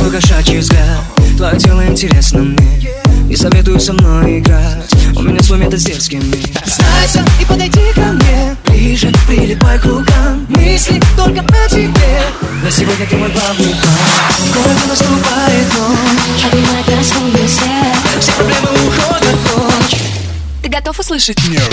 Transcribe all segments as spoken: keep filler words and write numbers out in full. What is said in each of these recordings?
твой кошачий взгляд, твое тело интересно мне. Не советую со мной играть, у меня свой метод с дерзкими. Знайся и подойди ко мне ближе, прилипай к рукам. Мысли только о тебе, но сегодня ты мой главный план. В городе наступает ночь, обнимает нас лунный свет, все проблемы уходят прочь. Ты готов услышать? Нет.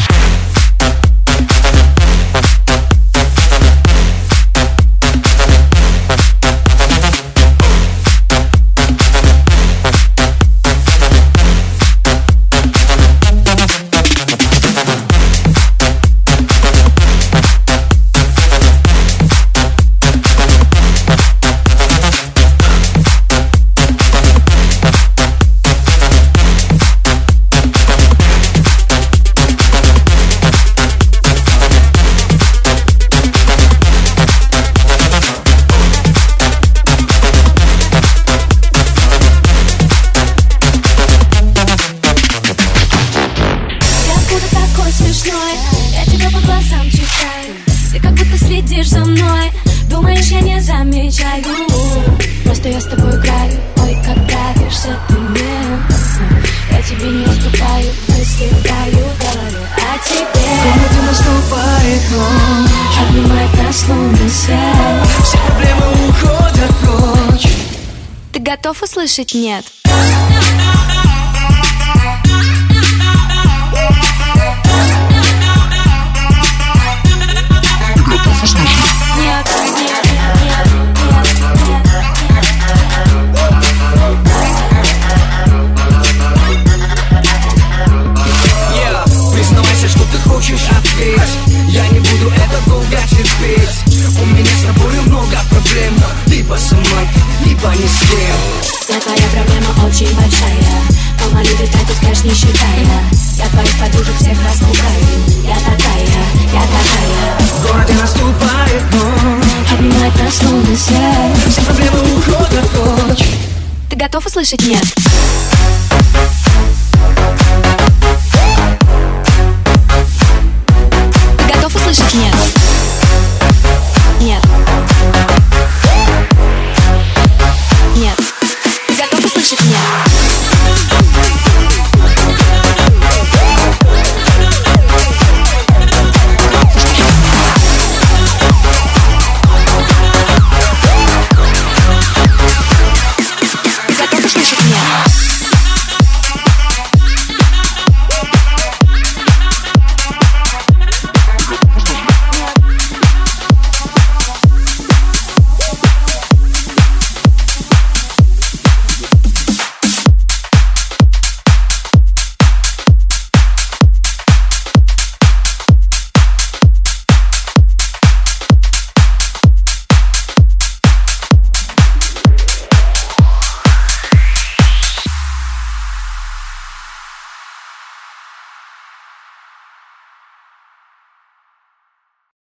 Я тебя по глазам читаю, ты как будто следишь за мной. Думаешь, я не замечаю, просто я с тобой играю. Ой, как нравишься ты мне, я тебе не уступаю. Мысли таю, говорю о тебе. В городе наступает ночь, обнимает нас лунный свет, все проблемы уходят прочь. Ты готов услышать нет? Я не буду это долго терпеть. У меня с тобою много проблем, либо со мной, либо ни с кем. Но твоя проблема очень большая, дома любит тратить кэш не считая. Я твоих подружек всех распугаю. Я такая, я такая. В городе наступает ночь, обнимает нас лунный свет, все проблемы уходят прочь. Ты готов услышать нет? Ты готов услышать нет?